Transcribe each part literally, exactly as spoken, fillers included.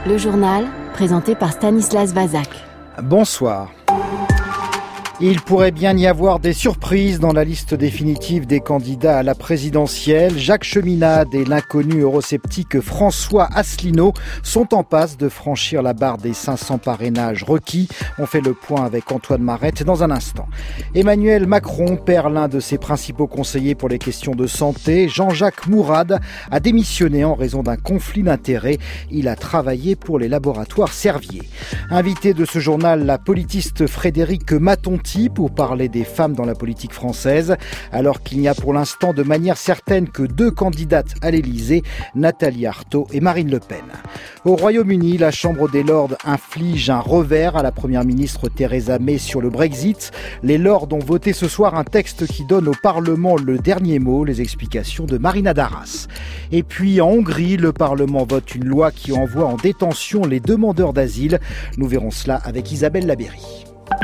Le journal, présenté par Stanislas Vazak. Bonsoir. Il pourrait bien y avoir des surprises dans la liste définitive des candidats à la présidentielle. Jacques Cheminade et l'inconnu eurosceptique François Asselineau sont en passe de franchir la barre des cinq cents parrainages requis. On fait le point avec Antoine Marette dans un instant. Emmanuel Macron perd l'un de ses principaux conseillers pour les questions de santé. Jean-Jacques Mourad a démissionné en raison d'un conflit d'intérêts. Il a travaillé pour les laboratoires Servier. Invité de ce journal, la politiste Frédérique Matonti pour parler des femmes dans la politique française, alors qu'il n'y a pour l'instant de manière certaine que deux candidates à l'Élysée, Nathalie Arthaud et Marine Le Pen. Au Royaume-Uni, la Chambre des Lords inflige un revers à la première ministre Theresa May sur le Brexit. Les Lords ont voté ce soir un texte qui donne au Parlement le dernier mot, les explications de Marina Darras. Et puis en Hongrie, le Parlement vote une loi qui envoie en détention les demandeurs d'asile. Nous verrons cela avec Isabelle Labéry.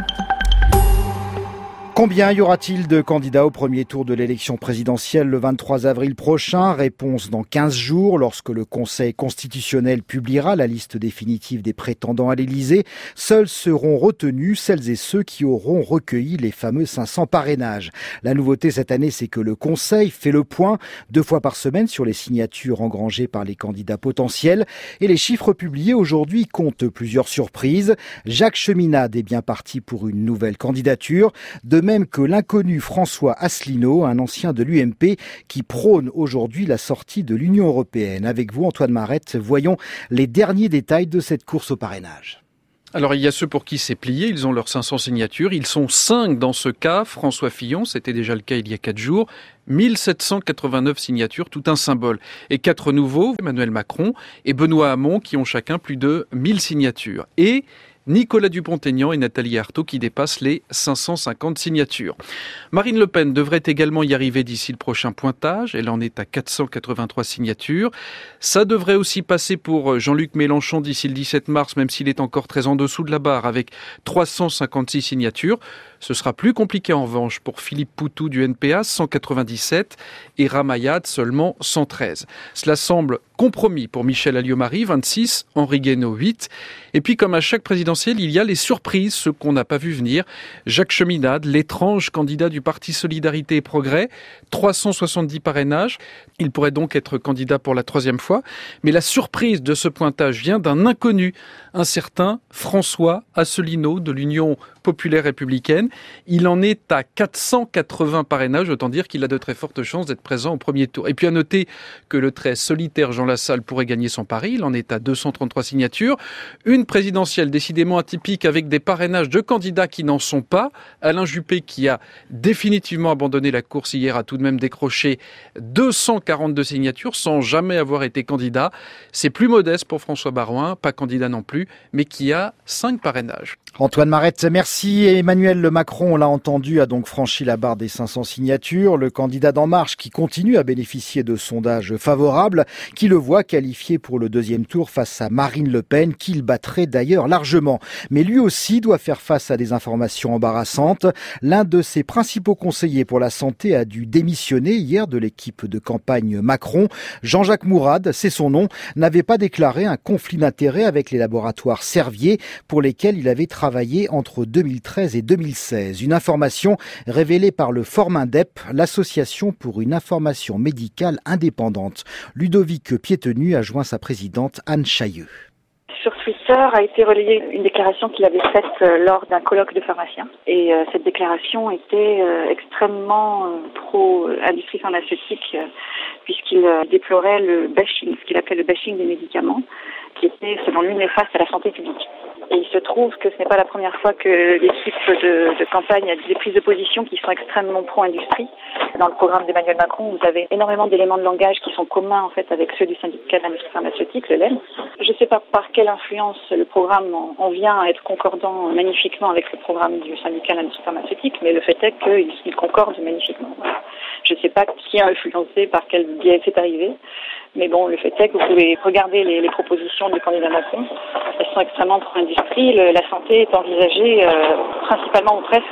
Combien y aura-t-il de candidats au premier tour de l'élection présidentielle le vingt-trois avril prochain? Réponse dans quinze jours, lorsque le Conseil constitutionnel publiera la liste définitive des prétendants à l'Élysée. Seuls seront retenus celles et ceux qui auront recueilli les fameux cinq cents parrainages. La nouveauté cette année, c'est que le Conseil fait le point deux fois par semaine sur les signatures engrangées par les candidats potentiels. Et les chiffres publiés aujourd'hui comptent plusieurs surprises. Jacques Cheminade est bien parti pour une nouvelle candidature. De même que l'inconnu François Asselineau, un ancien de l'U M P, qui prône aujourd'hui la sortie de l'Union européenne. Avec vous, Antoine Marette, voyons les derniers détails de cette course au parrainage. Alors, il y a ceux pour qui c'est plié, ils ont leurs cinq cents signatures. Ils sont cinq dans ce cas. François Fillon, c'était déjà le cas il y a quatre jours. mille sept cent quatre-vingt-neuf signatures, tout un symbole. Et quatre nouveaux, Emmanuel Macron et Benoît Hamon, qui ont chacun plus de mille signatures. Et Nicolas Dupont-Aignan et Nathalie Arthaud qui dépassent les cinq cent cinquante signatures. Marine Le Pen devrait également y arriver d'ici le prochain pointage. Elle en est à quatre cent quatre-vingt-trois signatures. Ça devrait aussi passer pour Jean-Luc Mélenchon d'ici le dix-sept mars, même s'il est encore très en dessous de la barre, avec trois cent cinquante-six signatures. Ce sera plus compliqué en revanche pour Philippe Poutou du N P A, cent quatre-vingt-dix-sept, et Ramayad, seulement cent treize. Cela semble compromis pour Michel Alliot-Marie, vingt-six, Henri Guénaud, huit. Et puis, comme à chaque présidentielle, il y a les surprises, ceux qu'on n'a pas vu venir. Jacques Cheminade, l'étrange candidat du Parti Solidarité et Progrès, trois cent soixante-dix parrainages. Il pourrait donc être candidat pour la troisième fois. Mais la surprise de ce pointage vient d'un inconnu, un certain François Asselineau de l'Union populaire républicaine. Il en est à quatre cent quatre-vingts parrainages, autant dire qu'il a de très fortes chances d'être présent au premier tour. Et puis à noter que le très solitaire Jean Lassalle pourrait gagner son pari. Il en est à deux cent trente-trois signatures. Une présidentielle décidément atypique avec des parrainages de candidats qui n'en sont pas. Alain Juppé, qui a définitivement abandonné la course hier, a tout de même décroché deux cent quarante-deux signatures sans jamais avoir été candidat. C'est plus modeste pour François Baroin, pas candidat non plus, mais qui a cinq parrainages. Antoine Marette, merci. Emmanuel Macron, on l'a entendu, a donc franchi la barre des cinq cents signatures. Le candidat d'En Marche qui continue à bénéficier de sondages favorables, qui le voit qualifié pour le deuxième tour face à Marine Le Pen, qu'il battrait d'ailleurs largement. Mais lui aussi doit faire face à des informations embarrassantes. L'un de ses principaux conseillers pour la santé a dû démissionner hier de l'équipe de campagne Macron. Jean-Jacques Mourad, c'est son nom, n'avait pas déclaré un conflit d'intérêts avec les laboratoires Servier pour lesquels il avait travaillé entre deux mille treize et deux mille seize. Une information révélée par le Formindep, l'association pour une information médicale indépendante. Ludovic Piétenu a joint sa présidente Anne Chailleux. Sur Twitter a été relayée une déclaration qu'il avait faite euh, lors d'un colloque de pharmaciens. Et euh, cette déclaration était euh, extrêmement euh, pro-industrie pharmaceutique, euh, puisqu'il euh, déplorait le bashing, ce qu'il appelait le bashing des médicaments, qui était, selon lui, néfaste à la santé publique. Et il se trouve que ce n'est pas la première fois que l'équipe de, de campagne a des prises de position qui sont extrêmement pro-industrie. Dans le programme d'Emmanuel Macron, vous avez énormément d'éléments de langage qui sont communs en fait avec ceux du syndicat de l'industrie pharmaceutique, le L E M. Je ne sais pas par quelle influence le programme en, en vient à être concordant magnifiquement avec le programme du syndicat de l'industrie pharmaceutique, mais le fait est qu'il il concorde magnifiquement. Je ne sais pas qui a influencé, par quel biais c'est arrivé. Mais bon, le fait est que vous pouvez regarder les, les propositions du candidat Macron. Elles sont extrêmement pro-industrie. Le, la santé est envisagée euh, principalement ou presque comme un secteur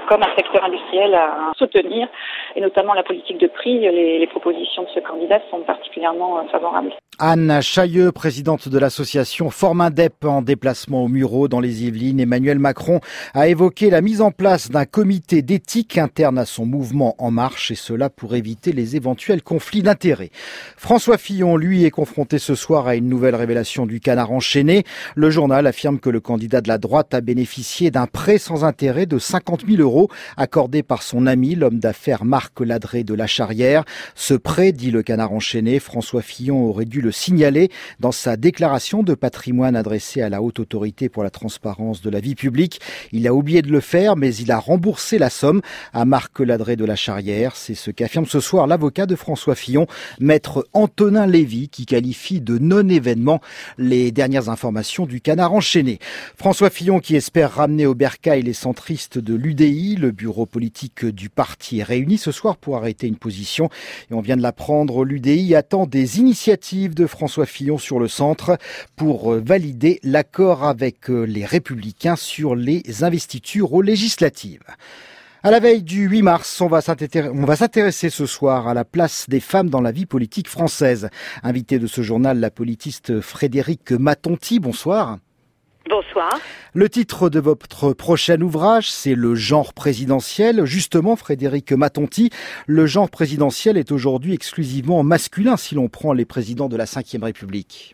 secteur industriel à soutenir, et notamment la politique de prix. Les, les propositions de ce candidat sont particulièrement favorables. Anne Chailleux, présidente de l'association Formindep en déplacement au Mureaux dans les Yvelines. Emmanuel Macron a évoqué la mise en place d'un comité d'éthique interne à son mouvement En Marche, et cela pour éviter les éventuels conflits d'intérêts. François Fillon, lui, est confronté ce soir à une nouvelle révélation du Canard enchaîné. Le journal affirme que le candidat de la droite a bénéficié d'un prêt sans intérêt de cinquante mille euros accordé par son ami, l'homme d'affaires Marc Ladré de La Charrière. Ce prêt, dit le Canard enchaîné, François Fillon aurait dû le signaler dans sa déclaration de patrimoine adressée à la Haute Autorité pour la transparence de la vie publique. Il a oublié de le faire, mais il a remboursé la somme à Marc Ladré de La Charrière. C'est ce qu'affirme ce soir l'avocat de François Fillon, maître Antonin Lévy, qui qualifie de non-événement les dernières informations du Canard enchaîné. François Fillon qui espère ramener au bercail les centristes de l'U D I. Le bureau politique du parti est réuni ce soir pour arrêter une position. Et on vient de l'apprendre, l'U D I attend des initiatives de François Fillon sur le centre pour valider l'accord avec les Républicains sur les investitures aux législatives. À la veille du huit mars, on va s'intéresser ce soir à la place des femmes dans la vie politique française. Invité de ce journal, la politiste Frédérique Matonti. Bonsoir. Bonsoir. Le titre de votre prochain ouvrage, c'est Le genre présidentiel. Justement, Frédérique Matonti, le genre présidentiel est aujourd'hui exclusivement masculin si l'on prend les présidents de la cinquième République.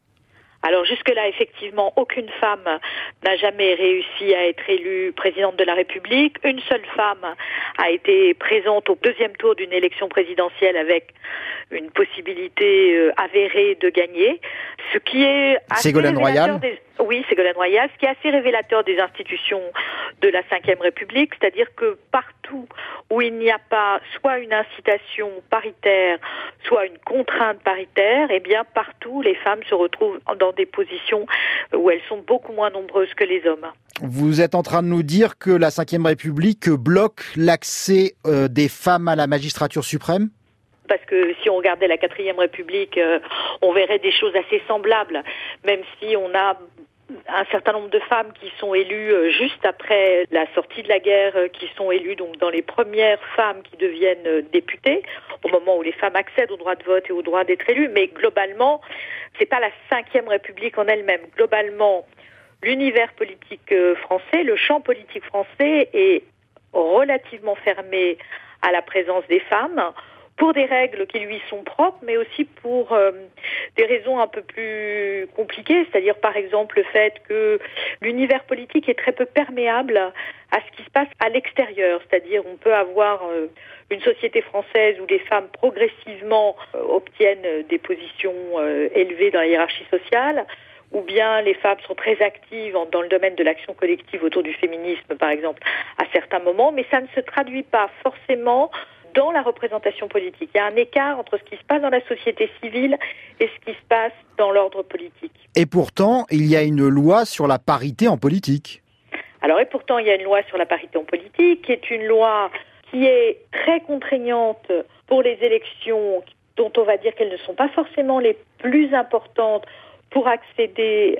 Alors jusque-là, effectivement, aucune femme n'a jamais réussi à être élue présidente de la République. Une seule femme a été présente au deuxième tour d'une élection présidentielle avec une possibilité euh, avérée de gagner. Ce qui est assez Ségolène Royal. Des... Oui, Ségolène Royal. Ce qui est assez révélateur des institutions de la cinquième République, c'est-à-dire que partout où il n'y a pas soit une incitation paritaire, soit une contrainte paritaire, eh bien partout les femmes se retrouvent dans des positions où elles sont beaucoup moins nombreuses que les hommes. Vous êtes en train de nous dire que la cinquième République bloque l'accès euh, des femmes à la magistrature suprême ? Parce que si on regardait la quatrième République, euh, on verrait des choses assez semblables, même si on a un certain nombre de femmes qui sont élues euh, juste après la sortie de la guerre, euh, qui sont élues donc dans les premières femmes qui deviennent euh, députées, au moment où les femmes accèdent au droit de vote et au droit d'être élues. Mais globalement, c'est pas la cinquième République en elle-même. Globalement, l'univers politique euh, français, le champ politique français est relativement fermé à la présence des femmes, pour des règles qui lui sont propres, mais aussi pour euh, des raisons un peu plus compliquées, c'est-à-dire par exemple le fait que l'univers politique est très peu perméable à ce qui se passe à l'extérieur, c'est-à-dire on peut avoir euh, une société française où les femmes progressivement euh, obtiennent des positions euh, élevées dans la hiérarchie sociale, ou bien les femmes sont très actives dans le domaine de l'action collective autour du féminisme, par exemple, à certains moments, mais ça ne se traduit pas forcément dans la représentation politique. Il y a un écart entre ce qui se passe dans la société civile et ce qui se passe dans l'ordre politique. Et pourtant, il y a une loi sur la parité en politique. Alors, et pourtant, il y a une loi sur la parité en politique, qui est une loi qui est très contraignante pour les élections, dont on va dire qu'elles ne sont pas forcément les plus importantes pour accéder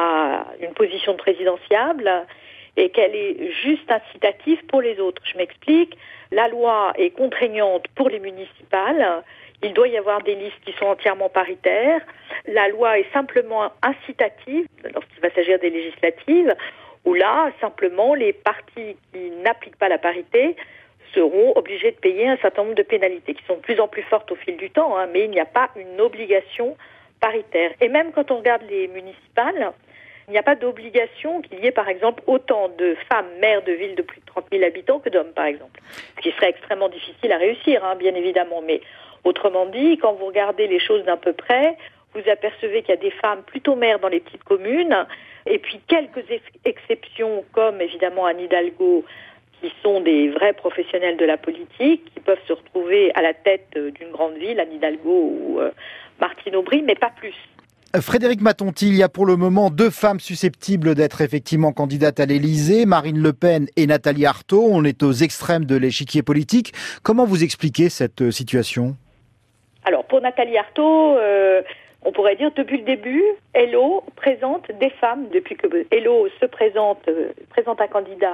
à une position présidentiable, et qu'elle est juste incitative pour les autres. Je m'explique. La loi est contraignante pour les municipales. Il doit y avoir des listes qui sont entièrement paritaires. La loi est simplement incitative lorsqu'il va s'agir des législatives, où là, simplement, les partis qui n'appliquent pas la parité seront obligés de payer un certain nombre de pénalités, qui sont de plus en plus fortes au fil du temps, hein, mais il n'y a pas une obligation paritaire. Et même quand on regarde les municipales, il n'y a pas d'obligation qu'il y ait, par exemple, autant de femmes maires de villes de plus de trente mille habitants que d'hommes, par exemple. Ce qui serait extrêmement difficile à réussir, hein, bien évidemment. Mais autrement dit, quand vous regardez les choses d'un peu près, vous apercevez qu'il y a des femmes plutôt maires dans les petites communes, et puis quelques ex- exceptions, comme évidemment Anne Hidalgo, qui sont des vrais professionnels de la politique, qui peuvent se retrouver à la tête d'une grande ville, Anne Hidalgo ou euh, Martine Aubry, mais pas plus. Frédérique Matonti, il y a pour le moment deux femmes susceptibles d'être effectivement candidates à l'Élysée, Marine Le Pen et Nathalie Arthaud. On est aux extrêmes de l'échiquier politique. Comment vous expliquez cette situation ? Alors, pour Nathalie Arthaud, euh, on pourrait dire depuis le début, Hello présente des femmes. Depuis que Hello se présente, euh, présente un candidat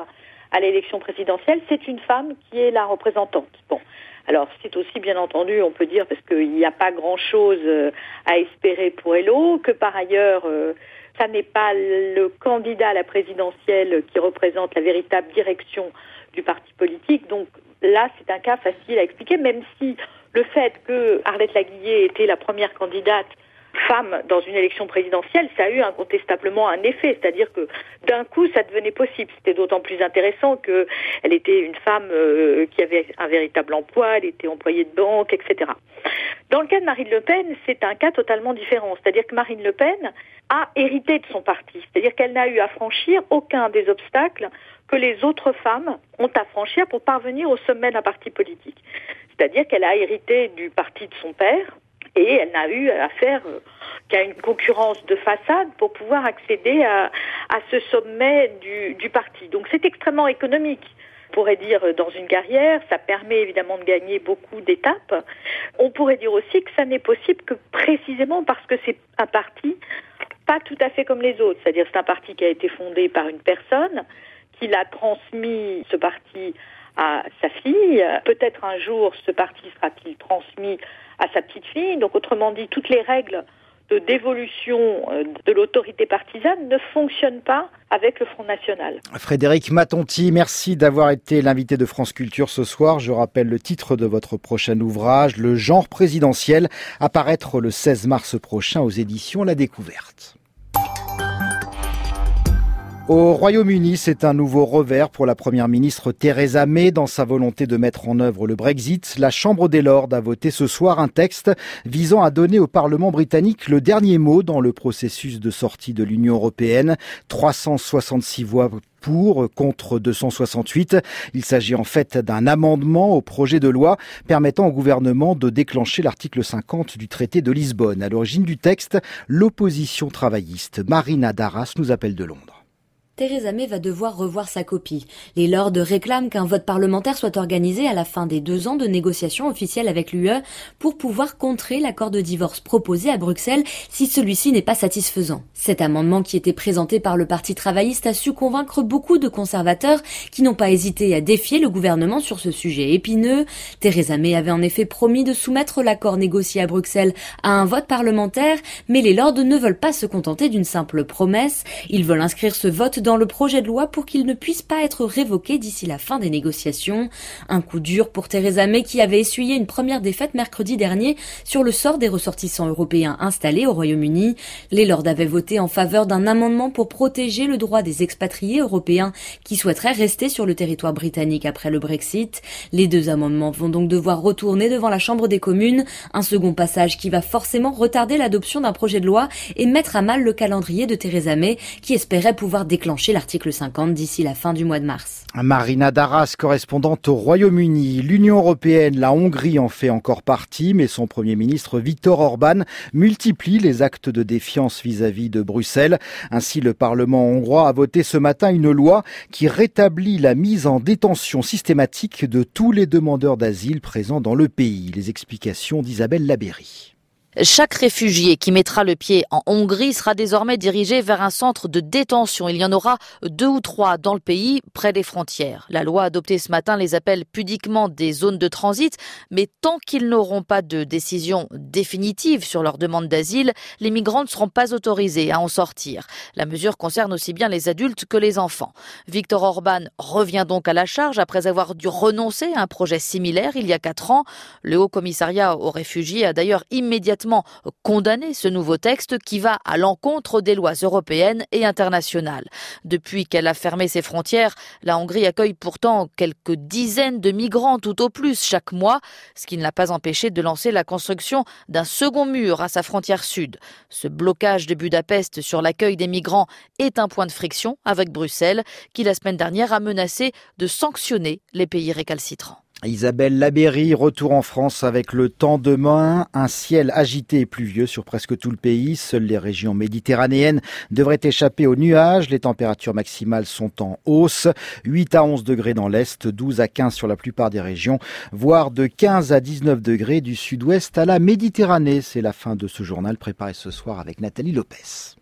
à l'élection présidentielle, c'est une femme qui est la représentante. Bon. Alors, c'est aussi, bien entendu, on peut dire, parce qu'il n'y a pas grand-chose à espérer pour Hello, que par ailleurs, euh, ça n'est pas le candidat à la présidentielle qui représente la véritable direction du parti politique. Donc là, c'est un cas facile à expliquer, même si le fait que Arlette Laguiller était la première candidate femme dans une élection présidentielle, ça a eu incontestablement un effet, c'est-à-dire que d'un coup ça devenait possible. C'était d'autant plus intéressant qu'elle était une femme euh, qui avait un véritable emploi, elle était employée de banque, et cetera. Dans le cas de Marine Le Pen, c'est un cas totalement différent, c'est-à-dire que Marine Le Pen a hérité de son parti, c'est-à-dire qu'elle n'a eu à franchir aucun des obstacles que les autres femmes ont à franchir pour parvenir au sommet d'un parti politique. C'est-à-dire qu'elle a hérité du parti de son père, et elle n'a eu à faire euh, qu'à une concurrence de façade pour pouvoir accéder à, à ce sommet du, du parti. Donc c'est extrêmement économique. On pourrait dire dans une carrière, ça permet évidemment de gagner beaucoup d'étapes. On pourrait dire aussi que ça n'est possible que précisément parce que c'est un parti pas tout à fait comme les autres. C'est-à-dire c'est un parti qui a été fondé par une personne, qui a transmis ce parti à sa fille. Peut-être un jour ce parti sera-t-il transmis à sa petite fille. Donc autrement dit, toutes les règles de dévolution de l'autorité partisane ne fonctionnent pas avec le Front National. Frédéric Matonti, merci d'avoir été l'invité de France Culture ce soir. Je rappelle le titre de votre prochain ouvrage, Le genre présidentiel, à paraître le seize mars prochain aux éditions La Découverte. Au Royaume-Uni, c'est un nouveau revers pour la première ministre Theresa May dans sa volonté de mettre en œuvre le Brexit. La Chambre des Lords a voté ce soir un texte visant à donner au Parlement britannique le dernier mot dans le processus de sortie de l'Union européenne. trois cent soixante-six voix pour, contre deux cent soixante-huit. Il s'agit en fait d'un amendement au projet de loi permettant au gouvernement de déclencher l'article cinquante du traité de Lisbonne. À l'origine du texte, l'opposition travailliste. Marina Darras nous appelle de Londres. Theresa May va devoir revoir sa copie. Les Lords réclament qu'un vote parlementaire soit organisé à la fin des deux ans de négociations officielles avec l'U E pour pouvoir contrer l'accord de divorce proposé à Bruxelles si celui-ci n'est pas satisfaisant. Cet amendement qui était présenté par le Parti travailliste a su convaincre beaucoup de conservateurs qui n'ont pas hésité à défier le gouvernement sur ce sujet épineux. Theresa May avait en effet promis de soumettre l'accord négocié à Bruxelles à un vote parlementaire, mais les Lords ne veulent pas se contenter d'une simple promesse. Ils veulent inscrire ce vote dans dans le projet de loi pour qu'il ne puisse pas être révoqué d'ici la fin des négociations. Un coup dur pour Theresa May qui avait essuyé une première défaite mercredi dernier sur le sort des ressortissants européens installés au Royaume-Uni. Les Lords avaient voté en faveur d'un amendement pour protéger le droit des expatriés européens qui souhaiteraient rester sur le territoire britannique après le Brexit. Les deux amendements vont donc devoir retourner devant la Chambre des communes. Un second passage qui va forcément retarder l'adoption d'un projet de loi et mettre à mal le calendrier de Theresa May qui espérait pouvoir déclencher l'article cinquante d'ici la fin du mois de mars. Marina Darras, correspondante au Royaume-Uni. L'Union européenne, la Hongrie en fait encore partie, mais son Premier ministre Viktor Orban multiplie les actes de défiance vis-à-vis de Bruxelles. Ainsi, le Parlement hongrois a voté ce matin une loi qui rétablit la mise en détention systématique de tous les demandeurs d'asile présents dans le pays. Les explications d'Isabelle Labéry. Chaque réfugié qui mettra le pied en Hongrie sera désormais dirigé vers un centre de détention. Il y en aura deux ou trois dans le pays, près des frontières. La loi adoptée ce matin les appelle pudiquement des zones de transit, mais tant qu'ils n'auront pas de décision définitive sur leur demande d'asile, les migrants ne seront pas autorisés à en sortir. La mesure concerne aussi bien les adultes que les enfants. Viktor Orban revient donc à la charge après avoir dû renoncer à un projet similaire il y a quatre ans. Le Haut Commissariat aux réfugiés a d'ailleurs immédiatement condamné ce nouveau texte qui va à l'encontre des lois européennes et internationales. Depuis qu'elle a fermé ses frontières, la Hongrie accueille pourtant quelques dizaines de migrants tout au plus chaque mois, ce qui ne l'a pas empêché de lancer la construction d'un second mur à sa frontière sud. Ce blocage de Budapest sur l'accueil des migrants est un point de friction avec Bruxelles, qui la semaine dernière a menacé de sanctionner les pays récalcitrants. Isabelle Labéry, retour en France avec le temps demain. Un ciel agité et pluvieux sur presque tout le pays. Seules les régions méditerranéennes devraient échapper aux nuages. Les températures maximales sont en hausse. huit à onze degrés dans l'est, douze à quinze sur la plupart des régions, voire de quinze à dix-neuf degrés du sud-ouest à la Méditerranée. C'est la fin de ce journal préparé ce soir avec Nathalie Lopez.